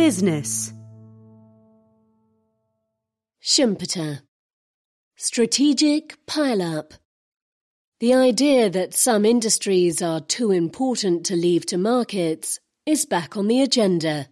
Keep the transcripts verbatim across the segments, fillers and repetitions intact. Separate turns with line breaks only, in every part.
business.
Schumpeter. Strategic pile-up. The idea that some industries are too important to leave to markets is back on the agenda.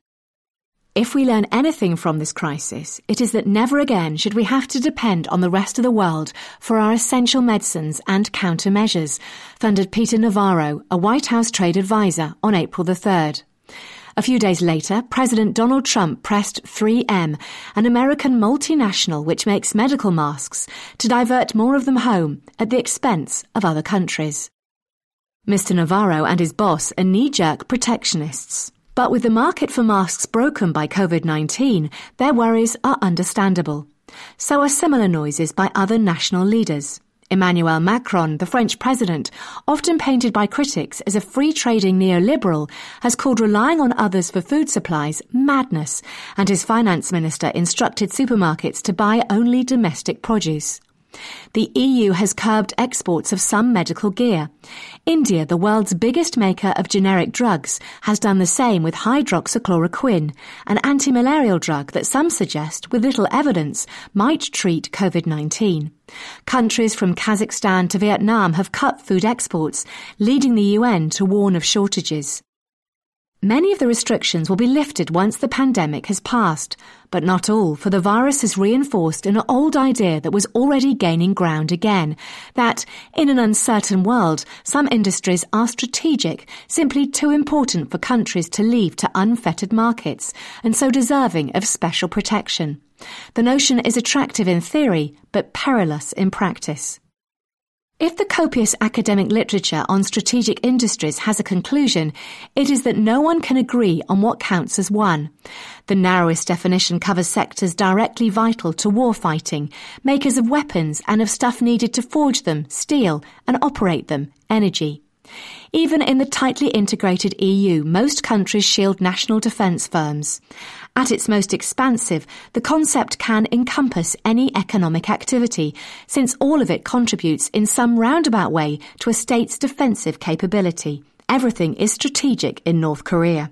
If we learn anything from this crisis, it is that never again should we have to depend on the rest of the world for our essential medicines and countermeasures, thundered Peter Navarro, a White House trade advisor, on April the third. A few days later, President Donald Trump pressed three M, an American multinational which makes medical masks, to divert more of them home at the expense of other countries. Mister Navarro and his boss are knee-jerk protectionists. But with the market for masks broken by COVID nineteen, their worries are understandable. So are similar noises by other national leaders. Emmanuel Macron, the French president, often painted by critics as a free-trading neoliberal, has called relying on others for food supplies madness, and his finance minister instructed supermarkets to buy only domestic produce. The E U has curbed exports of some medical gear. India, the world's biggest maker of generic drugs, has done the same with hydroxychloroquine, an anti-malarial drug that some suggest, with little evidence, might treat COVID nineteen. Countries from Kazakhstan to Vietnam have cut food exports, leading the U N to warn of shortages. Many of the restrictions will be lifted once the pandemic has passed, but not all, for the virus has reinforced an old idea that was already gaining ground again, that, in an uncertain world, some industries are strategic, simply too important for countries to leave to unfettered markets, and so deserving of special protection. The notion is attractive in theory, but perilous in practice. If the copious academic literature on strategic industries has a conclusion, it is that no one can agree on what counts as one. The narrowest definition covers sectors directly vital to war fighting, makers of weapons and of stuff needed to forge them, steel, and operate them, energy. Even in the tightly integrated E U, most countries shield national defence firms. At its most expansive, the concept can encompass any economic activity, since all of it contributes in some roundabout way to a state's defensive capability. Everything is strategic in North Korea.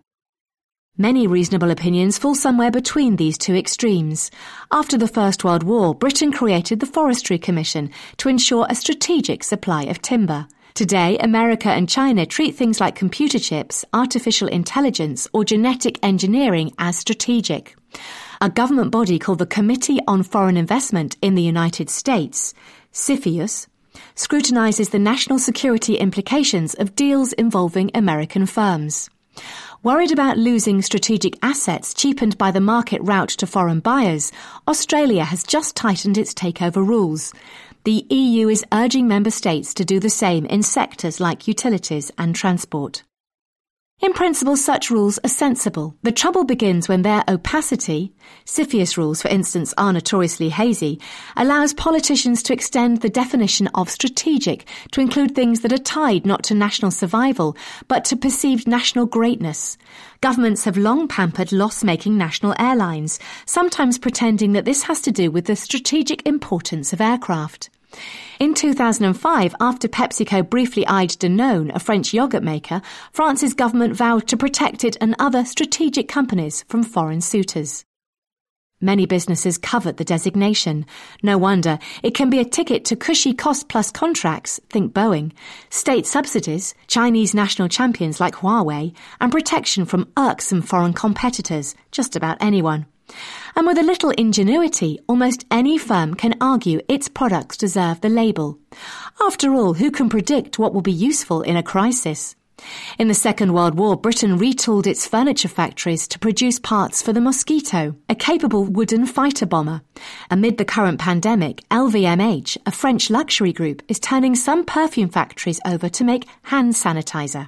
Many reasonable opinions fall somewhere between these two extremes. After the First World War, Britain created the Forestry Commission to ensure a strategic supply of timber. Today, America and China treat things like computer chips, artificial intelligence, or genetic engineering as strategic. A government body called the Committee on Foreign Investment in the United States, CFIUS, scrutinizes the national security implications of deals involving American firms. Worried about losing strategic assets cheapened by the market route to foreign buyers, Australia has just tightened its takeover rules. The E U is urging member states to do the same in sectors like utilities and transport. In principle, such rules are sensible. The trouble begins when their opacity, CFIUS rules, for instance, are notoriously hazy, allows politicians to extend the definition of strategic to include things that are tied not to national survival, but to perceived national greatness. Governments have long pampered loss-making national airlines, sometimes pretending that this has to do with the strategic importance of aircraft. In two thousand five, after PepsiCo briefly eyed Danone, a French yogurt maker, France's government vowed to protect it and other strategic companies from foreign suitors. Many businesses covet the designation. No wonder. It can be a ticket to cushy cost-plus contracts, think Boeing, state subsidies, Chinese national champions like Huawei, and protection from irksome foreign competitors, just about anyone. And with a little ingenuity, almost any firm can argue its products deserve the label. After all, who can predict what will be useful in a crisis? In the Second World War, Britain retooled its furniture factories to produce parts for the Mosquito, a capable wooden fighter bomber. Amid the current pandemic, L V M H, a French luxury group, is turning some perfume factories over to make hand sanitizer.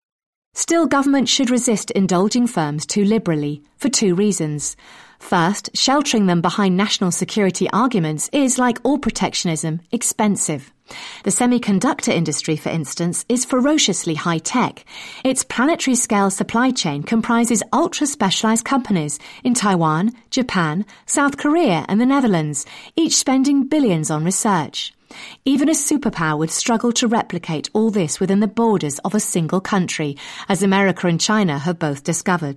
Still, government should resist indulging firms too liberally, for two reasons. First, sheltering them behind national security arguments is, like all protectionism, expensive. The semiconductor industry, for instance, is ferociously high-tech. Its planetary-scale supply chain comprises ultra-specialized companies in Taiwan, Japan, South Korea and the Netherlands, each spending billions on research. Even a superpower would struggle to replicate all this within the borders of a single country, as America and China have both discovered.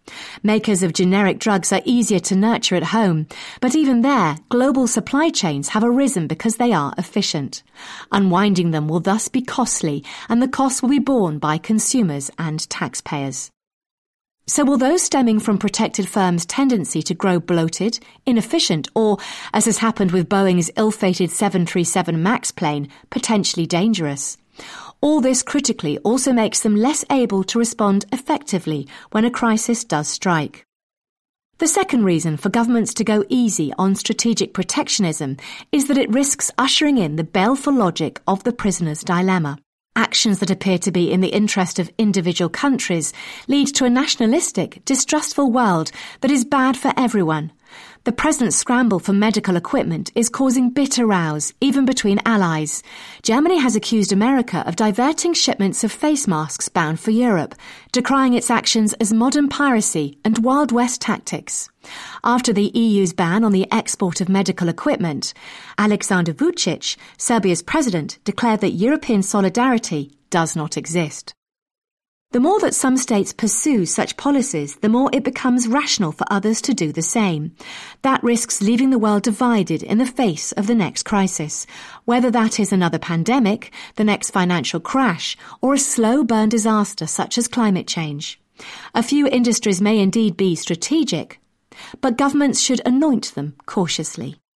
Makers of generic drugs are easier to nurture at home, but even there, global supply chains have arisen because they are efficient. Unwinding them will thus be costly, and the costs will be borne by consumers and taxpayers. So will those stemming from protected firms' tendency to grow bloated, inefficient, or, as has happened with Boeing's ill-fated seven thirty-seven MAX plane, potentially dangerous? All this critically also makes them less able to respond effectively when a crisis does strike. The second reason for governments to go easy on strategic protectionism is that it risks ushering in the baleful logic of the prisoner's dilemma. Actions that appear to be in the interest of individual countries lead to a nationalistic, distrustful world that is bad for everyone. The present scramble for medical equipment is causing bitter rows, even between allies. Germany has accused America of diverting shipments of face masks bound for Europe, decrying its actions as modern piracy and Wild West tactics. After the E U's ban on the export of medical equipment, Alexander Vučić, Serbia's president, declared that European solidarity does not exist. The more that some states pursue such policies, the more it becomes rational for others to do the same. That risks leaving the world divided in the face of the next crisis, whether that is another pandemic, the next financial crash, or a slow burn disaster such as climate change. A few industries may indeed be strategic, but governments should anoint them cautiously.